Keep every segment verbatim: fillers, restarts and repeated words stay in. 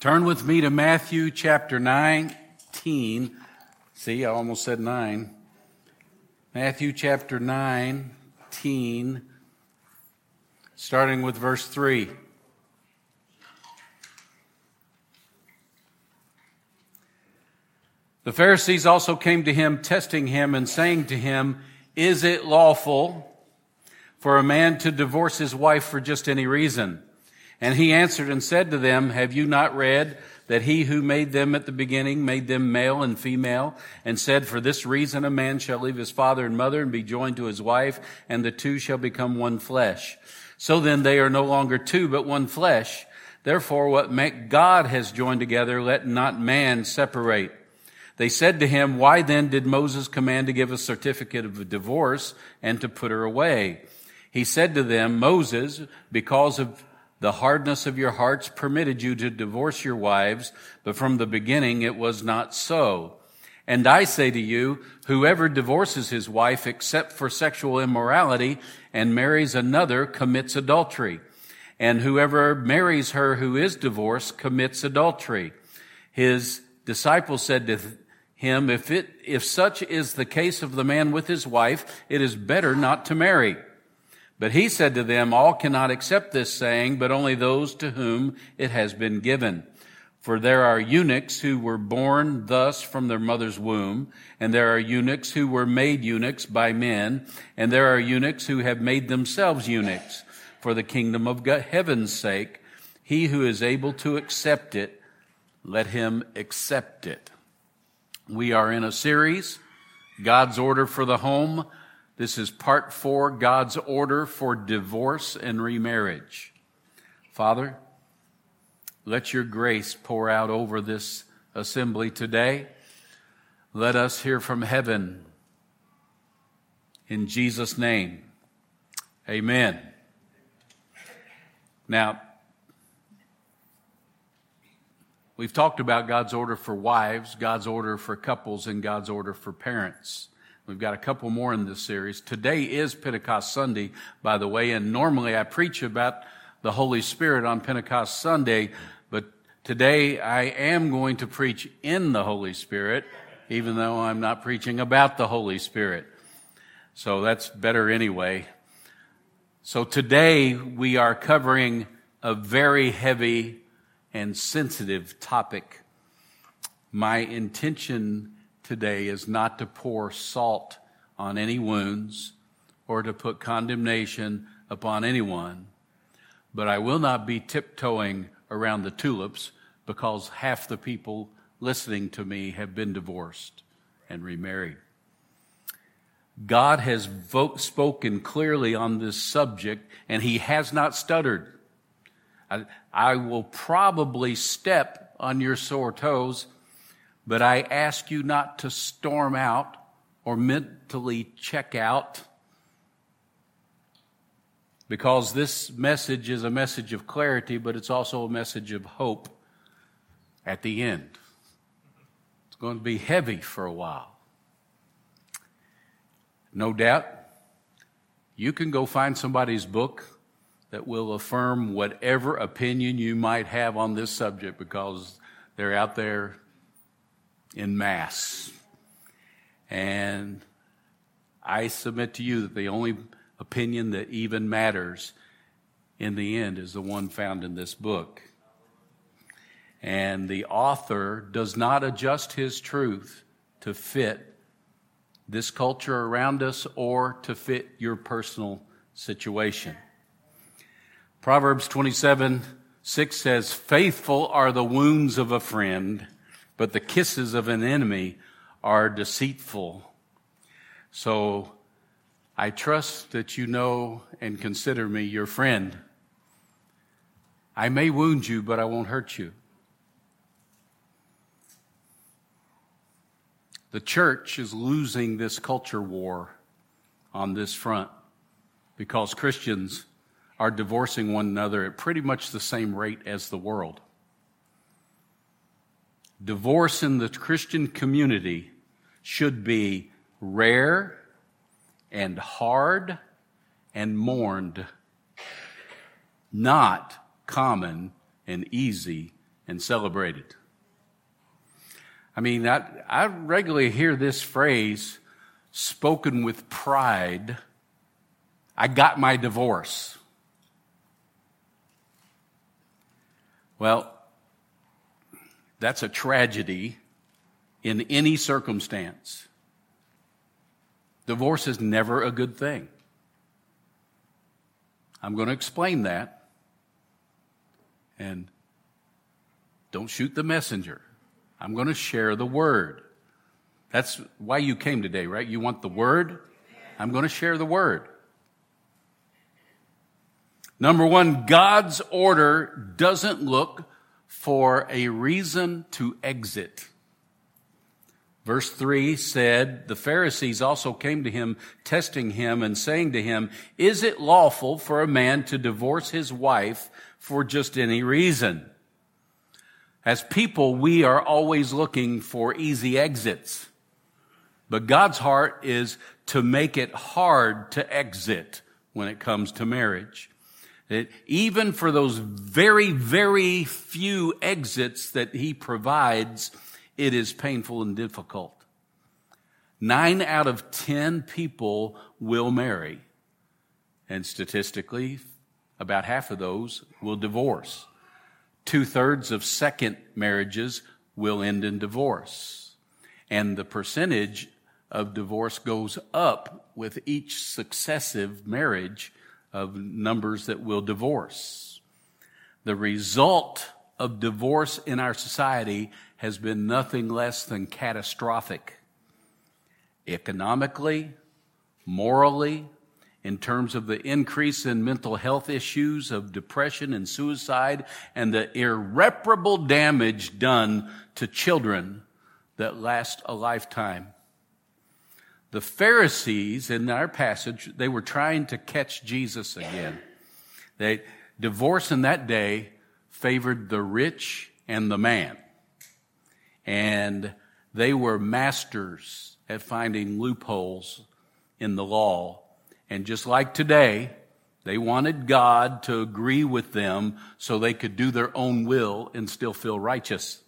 Turn with me to Matthew chapter nineteen. See, I almost said nine. Matthew chapter nineteen, starting with verse three. The Pharisees also came to him, testing him and saying to him, "Is it lawful for a man to divorce his wife for just any reason?" And he answered and said to them, "Have you not read that he who made them at the beginning made them male and female, and said, 'For this reason a man shall leave his father and mother and be joined to his wife, and the two shall become one flesh.' So then they are no longer two, but one flesh. Therefore what God has joined together, let not man separate." They said to him, "Why then did Moses command to give a certificate of divorce and to put her away?" He said to them, "Moses, because of the hardness of your hearts, permitted you to divorce your wives, but from the beginning it was not so. And I say to you, whoever divorces his wife except for sexual immorality and marries another commits adultery. And whoever marries her who is divorced commits adultery." His disciples said to him, if it, if such is the case of the man with his wife, it is better not to marry. But he said to them, "All cannot accept this saying, but only those to whom it has been given. For there are eunuchs who were born thus from their mother's womb, and there are eunuchs who were made eunuchs by men, and there are eunuchs who have made themselves eunuchs for the kingdom of heaven's sake. He who is able to accept it, let him accept it." We are in a series, God's Order for the Home. This is part four, God's order for divorce and remarriage. Father, let your grace pour out over this assembly today. Let us hear from heaven. In Jesus' name, amen. Now, we've talked about God's order for wives, God's order for couples, and God's order for parents. We've got a couple more in this series. Today is Pentecost Sunday, by the way, and normally I preach about the Holy Spirit on Pentecost Sunday, but today I am going to preach in the Holy Spirit, even though I'm not preaching about the Holy Spirit. So that's better anyway. So today we are covering a very heavy and sensitive topic. My intention today is not to pour salt on any wounds or to put condemnation upon anyone, but I will not be tiptoeing around the tulips because half the people listening to me have been divorced and remarried. God has vo- spoken clearly on this subject, and he has not stuttered. I, I will probably step on your sore toes, but I ask you not to storm out or mentally check out, because this message is a message of clarity, but it's also a message of hope at the end. It's going to be heavy for a while. No doubt, you can go find somebody's book that will affirm whatever opinion you might have on this subject, because they're out there in mass. And I submit to you that the only opinion that even matters in the end is the one found in this book. And the author does not adjust his truth to fit this culture around us or to fit your personal situation. Proverbs twenty-seven six says, "Faithful are the wounds of a friend, but the kisses of an enemy are deceitful." So I trust that you know and consider me your friend. I may wound you, but I won't hurt you. The church is losing this culture war on this front because Christians are divorcing one another at pretty much the same rate as the world. Divorce in the Christian community should be rare and hard and mourned, not common and easy and celebrated. I mean, I, I regularly hear this phrase spoken with pride. I got my divorce. Well, that's a tragedy in any circumstance. Divorce is never a good thing. I'm going to explain that. And don't shoot the messenger. I'm going to share the word. That's why you came today, right? You want the word? I'm going to share the word. Number one, God's order doesn't look for a reason to exit. Verse three said, the Pharisees also came to him, testing him and saying to him, is it lawful for a man to divorce his wife for just any reason? As people, we are always looking for easy exits. But God's heart is to make it hard to exit when it comes to marriage. It, even for those very, very few exits that he provides, it is painful and difficult. Nine out of ten people will marry. And statistically, about half of those will divorce. Two-thirds of second marriages will end in divorce. And the percentage of divorce goes up with each successive marriage of numbers that will divorce. The result of divorce in our society has been nothing less than catastrophic. Economically, morally, in terms of the increase in mental health issues of depression and suicide, and the irreparable damage done to children that last a lifetime. The Pharisees, in our passage, they were trying to catch Jesus again. They, divorce in that day favored the rich and the man. And they were masters at finding loopholes in the law. And just like today, they wanted God to agree with them so they could do their own will and still feel righteous.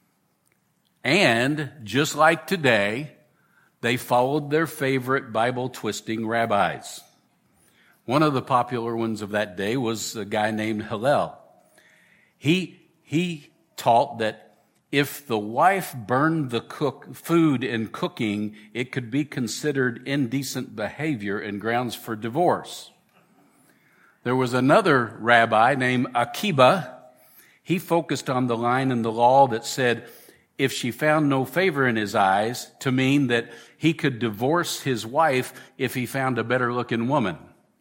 And just like today, they followed their favorite Bible-twisting rabbis. One of the popular ones of that day was a guy named Hillel. He, he taught that if the wife burned the cook, food in cooking, it could be considered indecent behavior and grounds for divorce. There was another rabbi named Akiba. He focused on the line in the law that said, if she found no favor in his eyes, to mean that he could divorce his wife if he found a better looking woman.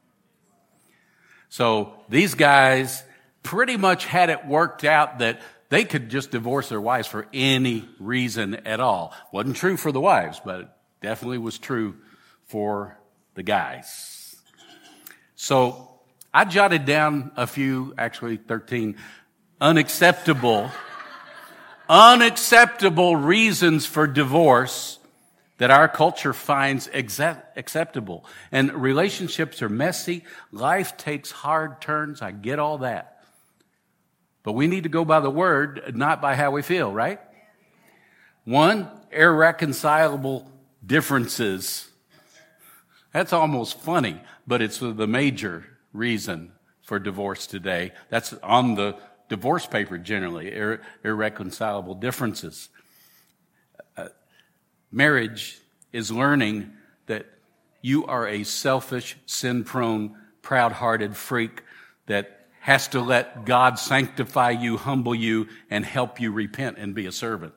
So these guys pretty much had it worked out that they could just divorce their wives for any reason at all. Wasn't true for the wives, but it definitely was true for the guys. So I jotted down a few, actually thirteen, unacceptable unacceptable reasons for divorce that our culture finds exact, acceptable. And relationships are messy. Life takes hard turns. I get all that. But we need to go by the word, not by how we feel, right? One, irreconcilable differences. That's almost funny, but it's the major reason for divorce today. That's on the divorce paper generally, ir- irreconcilable differences. Uh, marriage is learning that you are a selfish, sin-prone, proud-hearted freak that has to let God sanctify you, humble you, and help you repent and be a servant.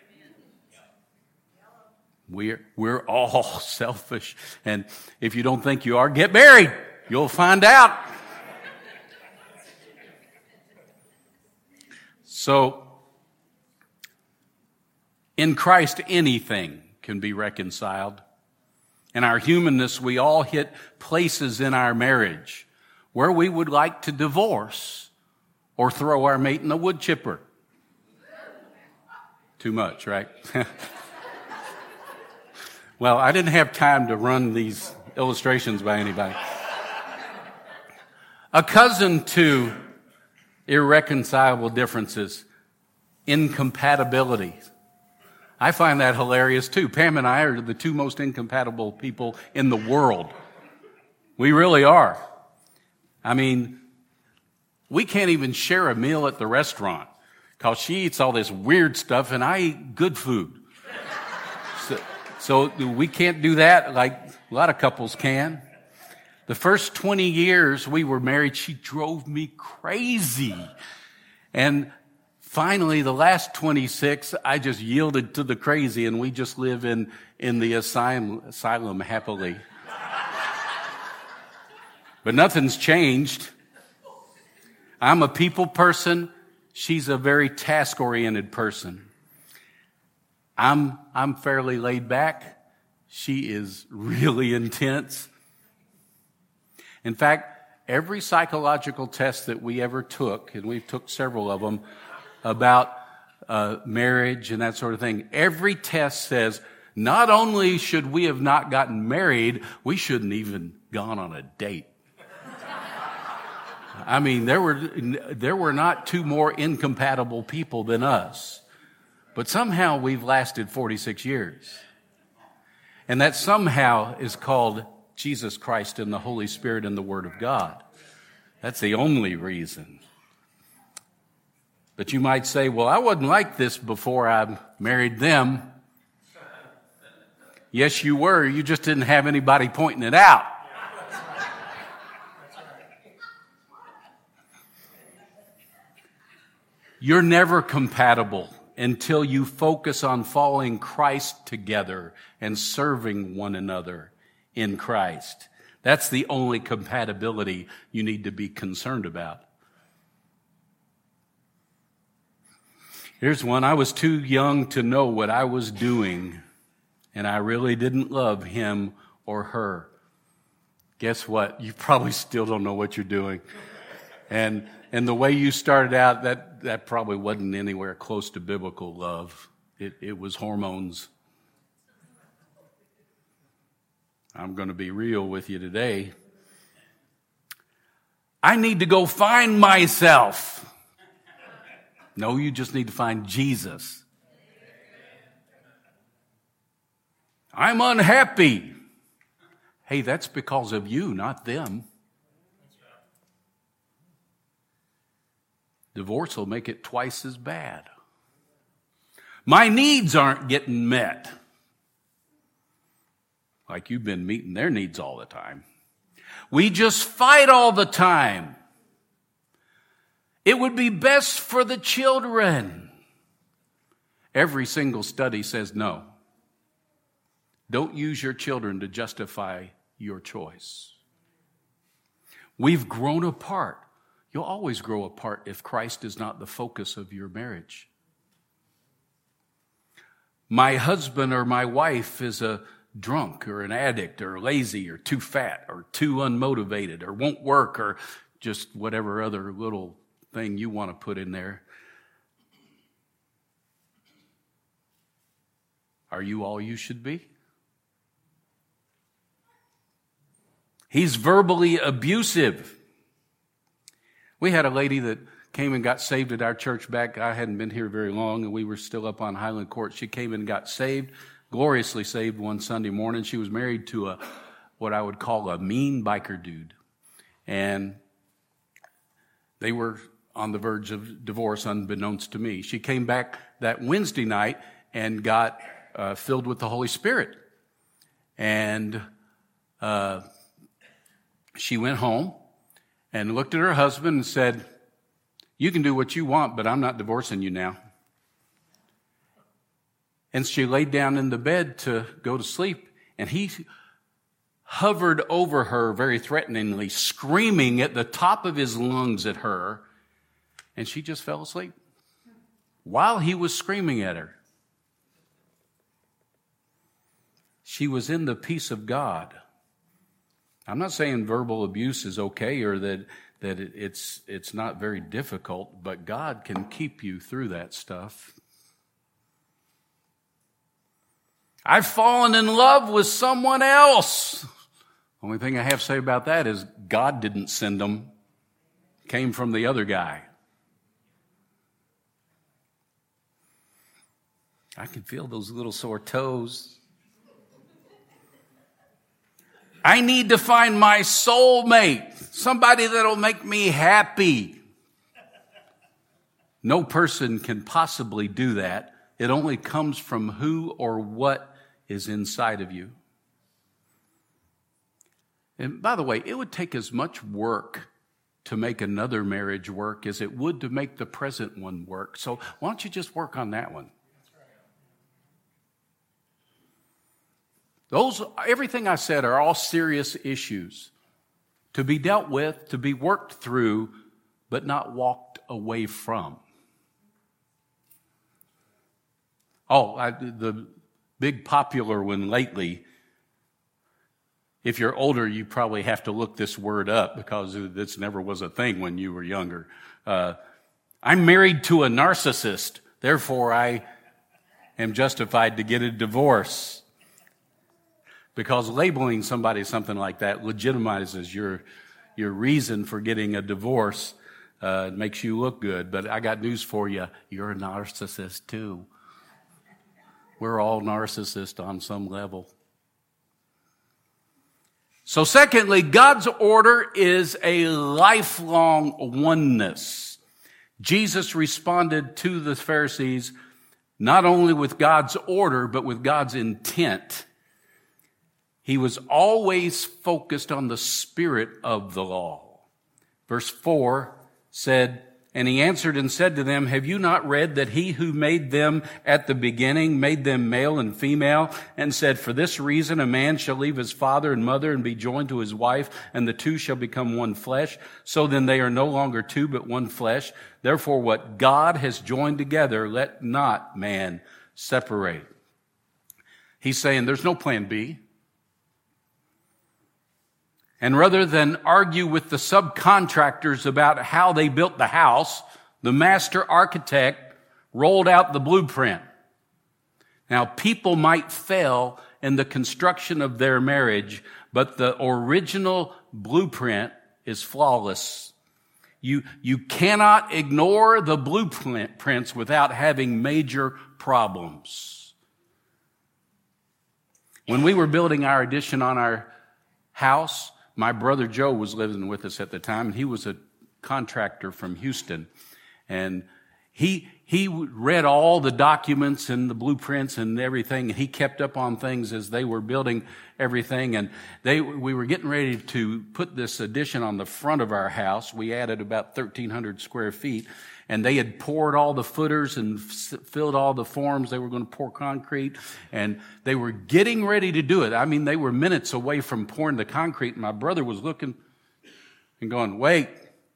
We're, we're all selfish. And if you don't think you are, get married. You'll find out. So, in Christ, anything can be reconciled. In our humanness, we all hit places in our marriage where we would like to divorce or throw our mate in the wood chipper. Too much, right? Well, I didn't have time to run these illustrations by anybody. A cousin to irreconcilable differences, incompatibility. I find that hilarious too. Pam and I are the two most incompatible people in the world. We really are. I mean, we can't even share a meal at the restaurant because she eats all this weird stuff and I eat good food. So, so we can't do that like a lot of couples can. The first twenty years we were married, she drove me crazy. And finally, the last twenty-six, I just yielded to the crazy and we just live in, in the asylum, asylum happily. But nothing's changed. I'm a people person. She's a very task-oriented person. I'm, I'm fairly laid back. She is really intense. In fact, every psychological test that we ever took, and we took several of them, about uh, marriage and that sort of thing, every test says not only should we have not gotten married, we shouldn't even gone on a date. I mean, there were there were not two more incompatible people than us. But somehow we've lasted forty-six years. And that somehow is called Jesus Christ and the Holy Spirit and the Word of God. That's the only reason. But you might say, well, I wasn't like this before I married them. Yes, you were. You just didn't have anybody pointing it out. You're never compatible until you focus on following Christ together and serving one another in Christ. That's the only compatibility you need to be concerned about. Here's one. I was too young to know what I was doing, and I really didn't love him or her. Guess what? You probably still don't know what you're doing. And and the way you started out, that, that probably wasn't anywhere close to biblical love. It, it was hormones. I'm going to be real with you today. I need to go find myself. No, you just need to find Jesus. I'm unhappy. Hey, that's because of you, not them. Divorce will make it twice as bad. My needs aren't getting met. Like you've been meeting their needs all the time. We just fight all the time. It would be best for the children. Every single study says no. Don't use your children to justify your choice. We've grown apart. You'll always grow apart if Christ is not the focus of your marriage. My husband or my wife is a drunk or an addict or lazy or too fat or too unmotivated or won't work or just whatever other little thing you want to put in there. Are you all you should be? He's verbally abusive. We had a lady that came and got saved at our church back. I hadn't been here very long, and we were still up on Highland Court. She came and got saved, gloriously saved one Sunday morning. She was married to a what I would call a mean biker dude. And they were on the verge of divorce, unbeknownst to me. She came back that Wednesday night and got uh, filled with the Holy Spirit. And uh, she went home and looked at her husband and said, you can do what you want, but I'm not divorcing you now. And she laid down in the bed to go to sleep, and he hovered over her very threateningly, screaming at the top of his lungs at her, and she just fell asleep while he was screaming at her. She was in the peace of God. I'm not saying verbal abuse is okay or that, that it's, it's not very difficult, but God can keep you through that stuff. I've fallen in love with someone else. Only thing I have to say about that is God didn't send them. Came from the other guy. I can feel those little sore toes. I need to find my soulmate, somebody that'll make me happy. No person can possibly do that. It only comes from who or what is inside of you. And by the way, it would take as much work to make another marriage work as it would to make the present one work. So why don't you just work on that one? Those, everything I said are all serious issues to be dealt with, to be worked through, but not walked away from. Oh, I, the big popular one lately, if you're older, you probably have to look this word up because this never was a thing when you were younger. Uh, I'm married to a narcissist, therefore I am justified to get a divorce. Because labeling somebody something like that legitimizes your your reason for getting a divorce. Uh, it makes you look good. But I got news for you. You're a narcissist too. We're all narcissists on some level. So secondly, God's order is a lifelong oneness. Jesus responded to the Pharisees not only with God's order, but with God's intent. He was always focused on the spirit of the law. Verse four said, and he answered and said to them, have you not read that he who made them at the beginning made them male and female, and said, for this reason a man shall leave his father and mother and be joined to his wife, and the two shall become one flesh. So then they are no longer two, but one flesh. Therefore what God has joined together, let not man separate. He's saying there's no plan B. And rather than argue with the subcontractors about how they built the house, the master architect rolled out the blueprint. Now, people might fail in the construction of their marriage, but the original blueprint is flawless. You, you cannot ignore the blueprints without having major problems. When we were building our addition on our house, my brother Joe was living with us at the time, and he was a contractor from Houston. And he he read all the documents and the blueprints and everything, and he kept up on things as they were building everything. And they we were getting ready to put this addition on the front of our house. We added about thirteen hundred square feet, and they had poured all the footers and f- filled all the forms. They were going to pour concrete, and they were getting ready to do it. I mean, they were minutes away from pouring the concrete, and my brother was looking and going, wait,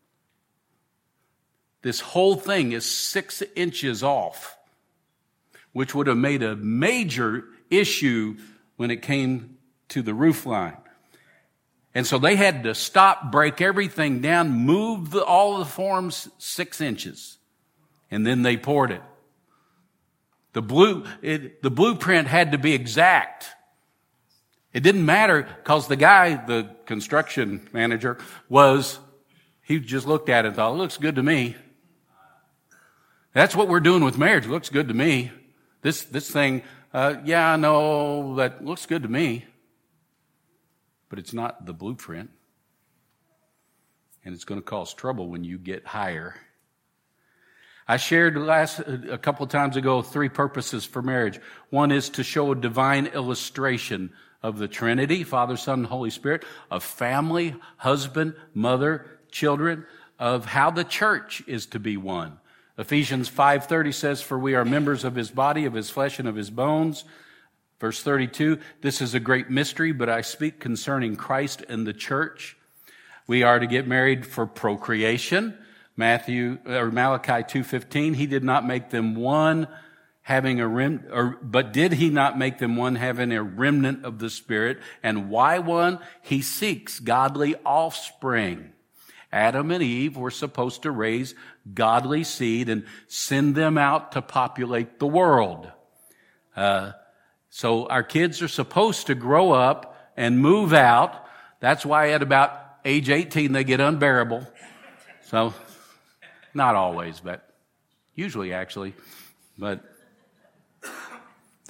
this whole thing is six inches off, which would have made a major issue when it came to the roof line. And so they had to stop, break everything down, move the, all the forms six inches. And then they poured it. The blue, it, the blueprint had to be exact. It didn't matter because the guy, the construction manager, was, he just looked at it and thought, it looks good to me. That's what we're doing with marriage. It looks good to me. This, this thing, uh, yeah, I know, that looks good to me. But it's not the blueprint. And it's going to cause trouble when you get higher. I shared last a couple of times ago three purposes for marriage. One is to show a divine illustration of the Trinity, Father, Son, and Holy Spirit, of family, husband, mother, children, of how the church is to be one. Ephesians five thirty says, for we are members of his body, of his flesh, and of his bones. Verse thirty-two, this is a great mystery, but I speak concerning Christ and the church. We are to get married for procreation. Matthew or Malachi two fifteen, he did not make them one having a rem, or but did he not make them one having a remnant of the Spirit? And why one? He seeks godly offspring. Adam and Eve were supposed to raise godly seed and send them out to populate the world. Uh, So our kids are supposed to grow up and move out. That's why at about age eighteen they get unbearable. So, not always, but usually actually. But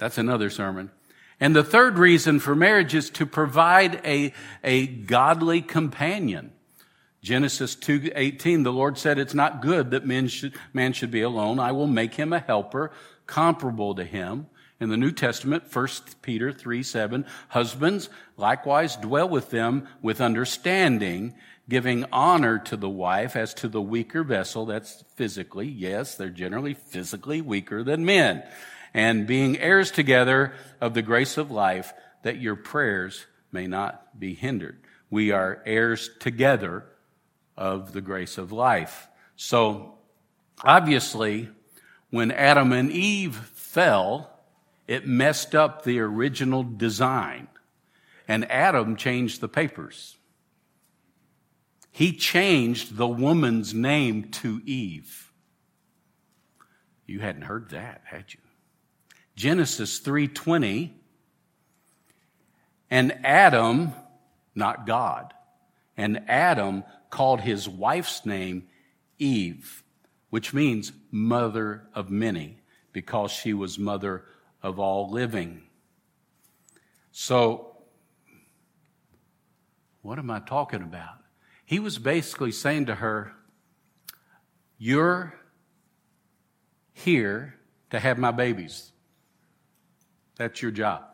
That's another sermon. And the third reason for marriage is to provide a, a godly companion. Genesis two eighteen, the Lord said, it's not good that men should, man should be alone. I will make him a helper comparable to him. In the New Testament, First Peter three seven, husbands likewise dwell with them with understanding, giving honor to the wife as to the weaker vessel. That's physically. Yes, they're generally physically weaker than men. And being heirs together of the grace of life, that your prayers may not be hindered. We are heirs together of the grace of life. So, obviously, when Adam and Eve fell, it messed up the original design. And Adam changed the papers. He changed the woman's name to Eve. You hadn't heard that, had you? Genesis three twenty, and Adam, not God, and Adam called his wife's name Eve, which means mother of many, because she was mother of all living. So, what am I talking about? He was basically saying to her, you're here to have my babies. That's your job.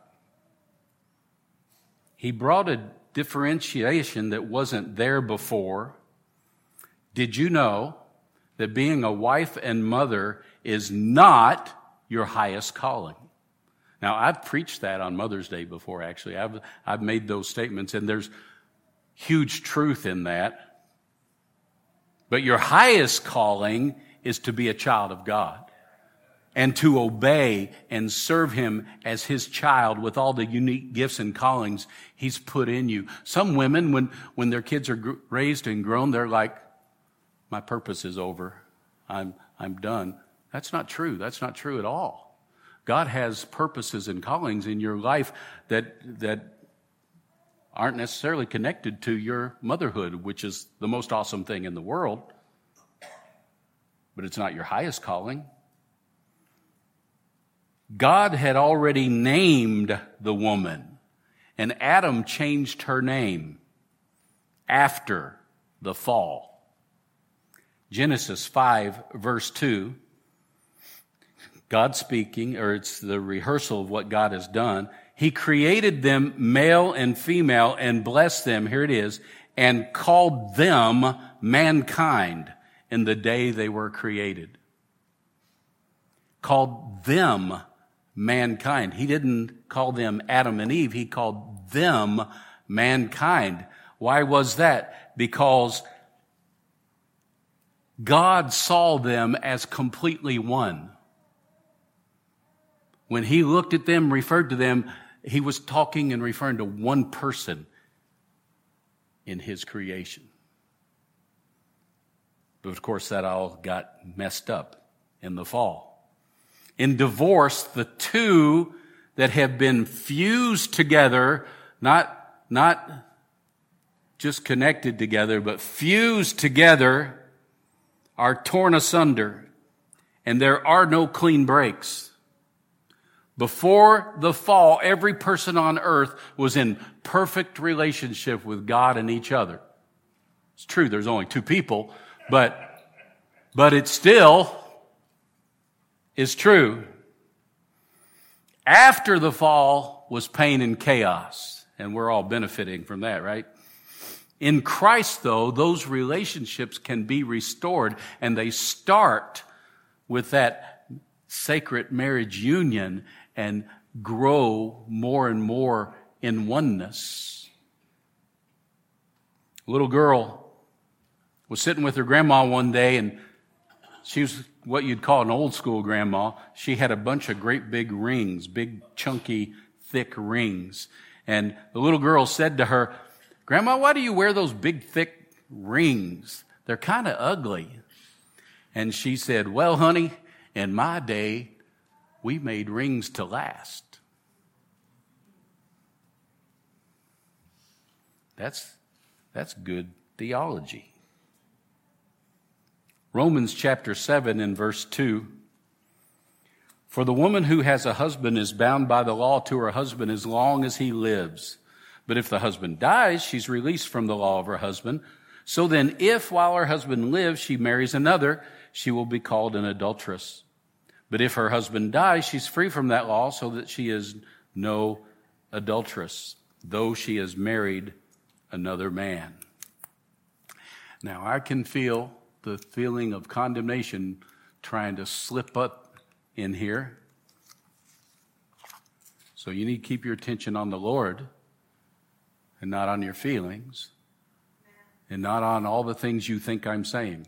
He brought a differentiation that wasn't there before. Did you know that being a wife and mother is not your highest calling? Now, I've preached that on Mother's Day before, actually. I've, I've made those statements, and there's huge truth in that. But your highest calling is to be a child of God and to obey and serve him as his child with all the unique gifts and callings he's put in you. Some women, when, when their kids are gr- raised and grown, they're like, my purpose is over. I'm, I'm done. That's not true. That's not true at all. God has purposes and callings in your life that, that aren't necessarily connected to your motherhood, which is the most awesome thing in the world. But it's not your highest calling. God had already named the woman, and Adam changed her name after the fall. Genesis five, verse two, God speaking, or it's the rehearsal of what God has done. He created them male and female and blessed them, here it is, and called them mankind in the day they were created. Called them mankind. He didn't call them Adam and Eve. He called them mankind. Why was that? Because God saw them as completely one. When he looked at them, referred to them, he was talking and referring to one person in his creation. But of course, that all got messed up in the fall. In divorce, the two that have been fused together, not, not just connected together, but fused together, are torn asunder, and there are no clean breaks. Before the fall, every person on earth was in perfect relationship with God and each other. It's true, there's only two people, but, but it still is true. After the fall was pain and chaos, and we're all benefiting from that, right? In Christ, though, those relationships can be restored, and they start with that sacred marriage union and grow more and more in oneness. A little girl was sitting with her grandma one day, and she was what you'd call an old school grandma. She had a bunch of great big rings, big chunky, thick rings. And the little girl said to her, "Grandma, why do you wear those big, thick rings? They're kind of ugly." And she said, "Well, honey, in my day, we made rings to last." That's, that's good theology. Romans chapter seven and verse two. For the woman who has a husband is bound by the law to her husband as long as he lives. But if the husband dies, she's released from the law of her husband. So then, if while her husband lives, she marries another, she will be called an adulteress. But if her husband dies, she's free from that law, so that she is no adulteress, though she has married another man. Now, I can feel the feeling of condemnation trying to slip up in here. So you need to keep your attention on the Lord and not on your feelings and not on all the things you think I'm saying.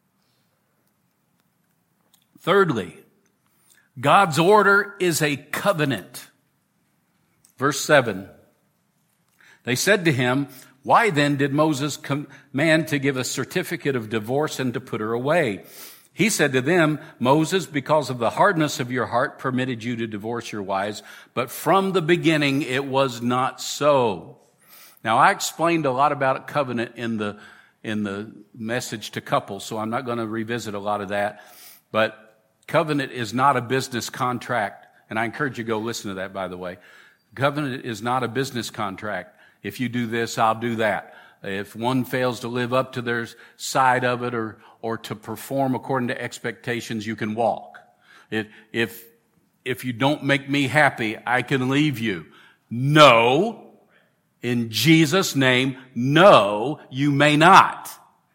Thirdly, God's order is a covenant. Verse seven. They said to him, "Why then did Moses command to give a certificate of divorce and to put her away?" He said to them, "Moses, because of the hardness of your heart, permitted you to divorce your wives, but from the beginning it was not so." Now, I explained a lot about covenant in the in the message to couples, so I'm not going to revisit a lot of that. But covenant is not a business contract, and I encourage you to go listen to that, by the way. Covenant is not a business contract. If you do this, I'll do that. If one fails to live up to their side of it or or to perform according to expectations, you can walk. If if if you don't make me happy, I can leave you. No. In Jesus' name, no, you may not.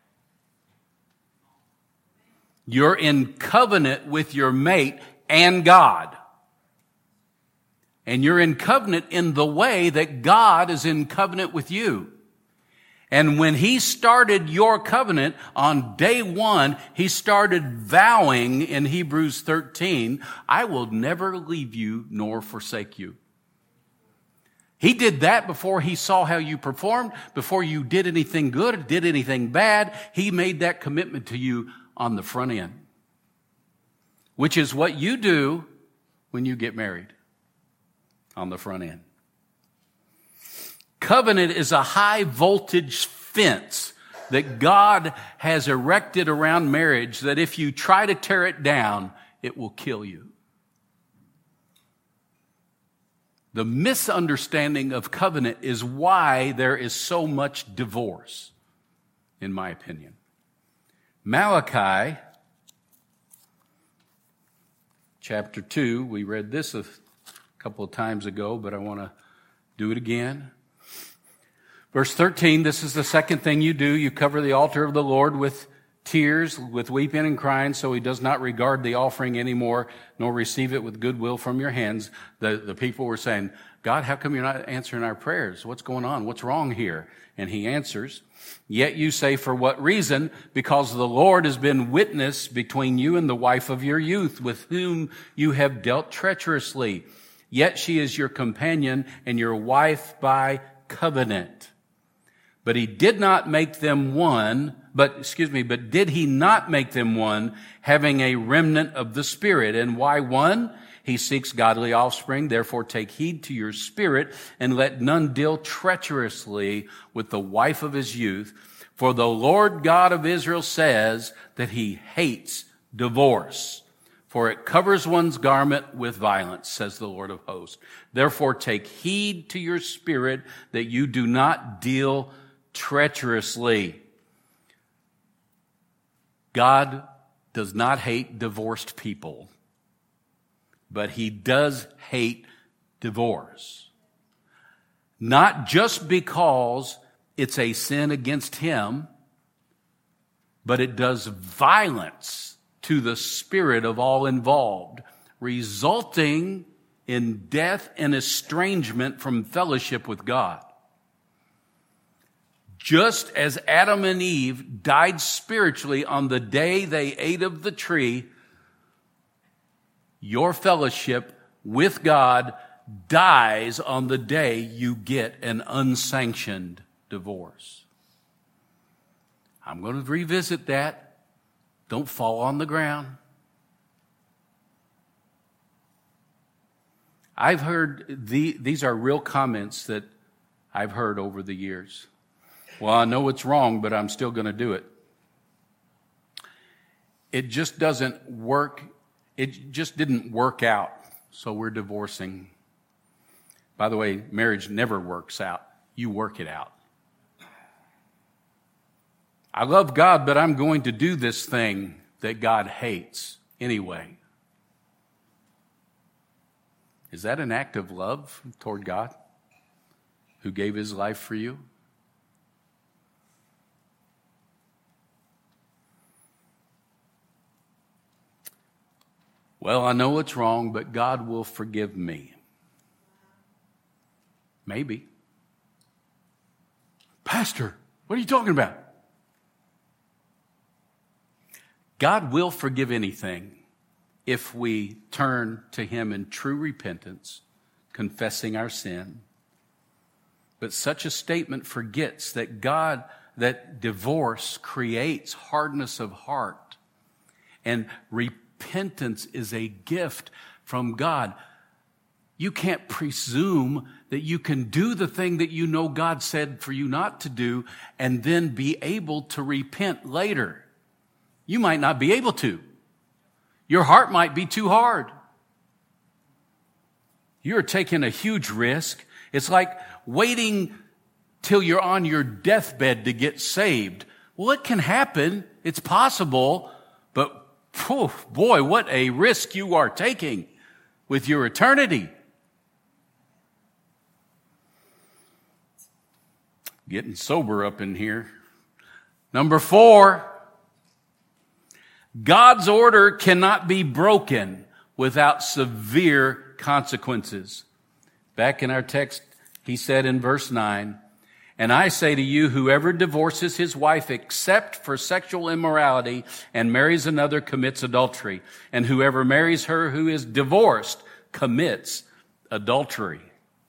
You're in covenant with your mate and God. And you're in covenant in the way that God is in covenant with you. And when he started your covenant on day one, he started vowing in Hebrews thirteen, "I will never leave you nor forsake you." He did that before he saw how you performed, before you did anything good or did anything bad. He made that commitment to you on the front end, which is what you do when you get married, on the front end. Covenant is a high voltage fence that God has erected around marriage that if you try to tear it down, it will kill you. The misunderstanding of covenant is why there is so much divorce, in my opinion. Malachi, chapter two, we read this a couple of times ago, but I want to do it again. Verse thirteen, this is the second thing you do. You cover the altar of the Lord with tears, with weeping and crying, so he does not regard the offering anymore, nor receive it with goodwill from your hands. The, the people were saying, "God, how come you're not answering our prayers? What's going on? What's wrong here?" And he answers, "Yet you say, for what reason? Because the Lord has been witness between you and the wife of your youth, with whom you have dealt treacherously. Yet she is your companion and your wife by covenant. But he did not make them one, but, excuse me, but did he not make them one, having a remnant of the Spirit? And why one? He seeks godly offspring. Therefore take heed to your spirit, and let none deal treacherously with the wife of his youth. For the Lord God of Israel says that he hates divorce, for it covers one's garment with violence, says the Lord of hosts. Therefore take heed to your spirit, that you do not deal treacherously." God does not hate divorced people, but he does hate divorce. Not just because it's a sin against him, but it does violence to the spirit of all involved, resulting in death and estrangement from fellowship with God. Just as Adam and Eve died spiritually on the day they ate of the tree, your fellowship with God dies on the day you get an unsanctioned divorce. I'm going to revisit that. Don't fall on the ground. I've heard, the, these are real comments that I've heard over the years. "Well, I know it's wrong, but I'm still going to do it." It just doesn't work it just didn't work out, so we're divorcing. By the way, marriage never works out. You work it out. I love God, but I'm going to do this thing that God hates anyway. Is that an act of love toward God, who gave his life for you? Well, I know it's wrong, but God will forgive me. Maybe. Pastor, what are you talking about? God will forgive anything if we turn to him in true repentance, confessing our sin. But such a statement forgets that God, that divorce creates hardness of heart, and repentance is a gift from God. You can't presume that you can do the thing that you know God said for you not to do and then be able to repent later. You might not be able to. Your heart might be too hard. You're taking a huge risk. It's like waiting till you're on your deathbed to get saved. Well, it can happen. It's possible. But, oh boy, what a risk you are taking with your eternity. Getting sober up in here. Number four, God's order cannot be broken without severe consequences. Back in our text, he said in verse nine, "And I say to you, whoever divorces his wife except for sexual immorality and marries another commits adultery. And whoever marries her who is divorced commits adultery."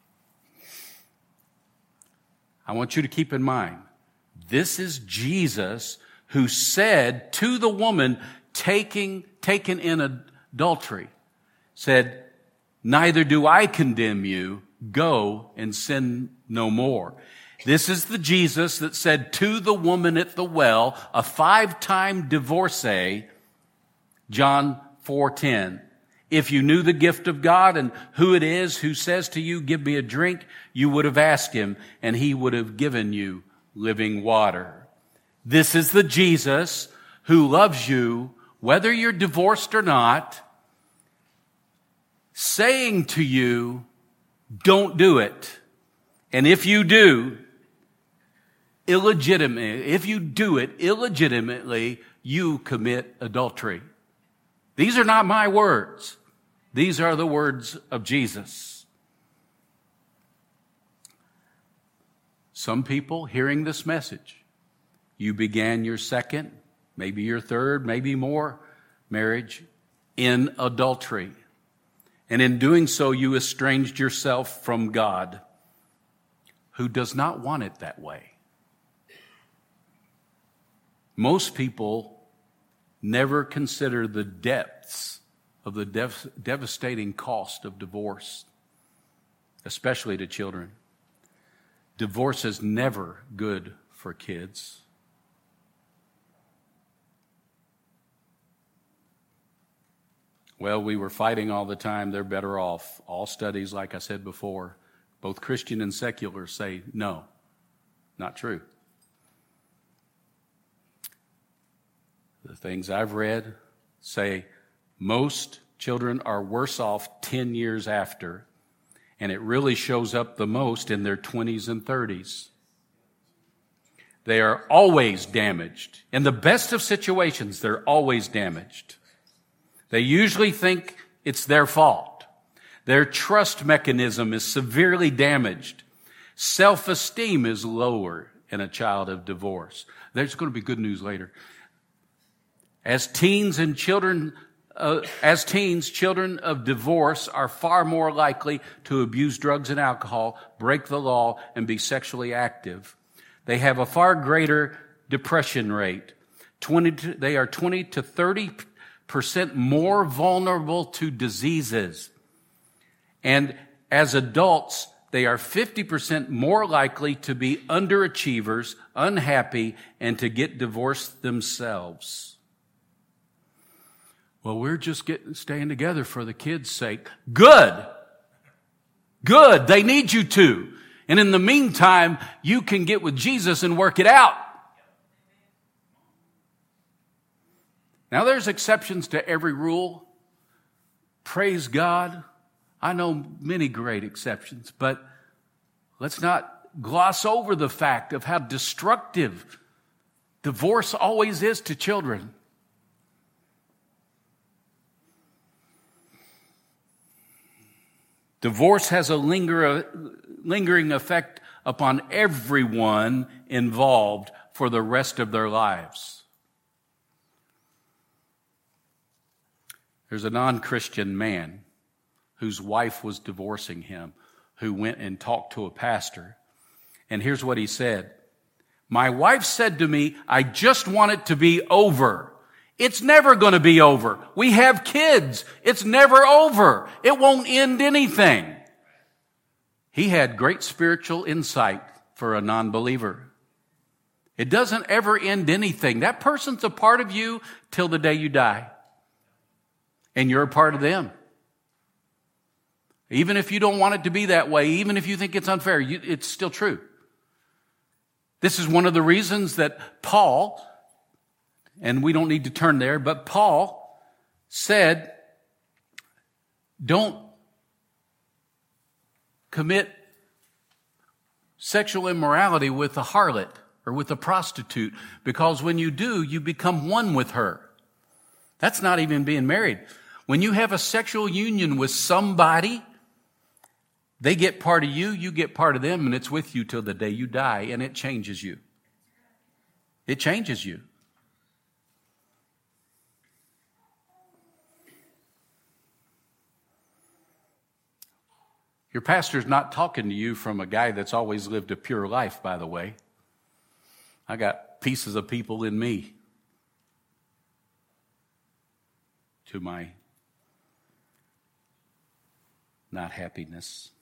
I want you to keep in mind, this is Jesus who said to the woman taking, taken in adultery, said, "Neither do I condemn you. Go and sin no more." This is the Jesus that said to the woman at the well, a five-time divorcee, John four ten, "If you knew the gift of God and who it is who says to you, 'Give me a drink,' you would have asked him, and he would have given you living water." This is the Jesus who loves you, whether you're divorced or not, saying to you, don't do it. And if you do, illegitimately, if you do it illegitimately, you commit adultery. These are not my words. These are the words of Jesus. Some people hearing this message, you began your second, maybe your third, maybe more marriage in adultery. And in doing so, you estranged yourself from God, who does not want it that way. Most people never consider the depths of the dev- devastating cost of divorce, especially to children. Divorce is never good for kids. Well, we were fighting all the time. They're better off. All studies, like I said before, both Christian and secular, say no, not true. The things I've read say most children are worse off ten years after, and it really shows up the most in their twenties and thirties. They are always damaged. In the best of situations, they're always damaged. They usually think it's their fault. Their trust mechanism is severely damaged. Self-esteem is lower in a child of divorce. There's going to be good news later. As teens and children, uh, as teens, children of divorce are far more likely to abuse drugs and alcohol, break the law, and be sexually active. They have a far greater depression rate. twenty to, they are twenty to thirty percent more vulnerable to diseases. And as adults, they are fifty percent more likely to be underachievers, unhappy, and to get divorced themselves. Well, we're just getting, staying together for the kids' sake. Good. Good. They need you to. And in the meantime, you can get with Jesus and work it out. Now, there's exceptions to every rule. Praise God. I know many great exceptions, but let's not gloss over the fact of how destructive divorce always is to children. Divorce has a linger, lingering effect upon everyone involved for the rest of their lives. There's a non-Christian man whose wife was divorcing him, who went and talked to a pastor. And here's what he said. My wife said to me, I just want it to be over. It's never going to be over. We have kids. It's never over. It won't end anything. He had great spiritual insight for a non-believer. It doesn't ever end anything. That person's a part of you till the day you die. And you're a part of them. Even if you don't want it to be that way, even if you think it's unfair, you, it's still true. This is one of the reasons that Paul, and we don't need to turn there, but Paul said, don't commit sexual immorality with a harlot or with a prostitute, because when you do, you become one with her. That's not even being married. When you have a sexual union with somebody, they get part of you, you get part of them, and it's with you till the day you die, and it changes you. It changes you. Your pastor's not talking to you from a guy that's always lived a pure life, by the way. I got pieces of people in me to my not happiness.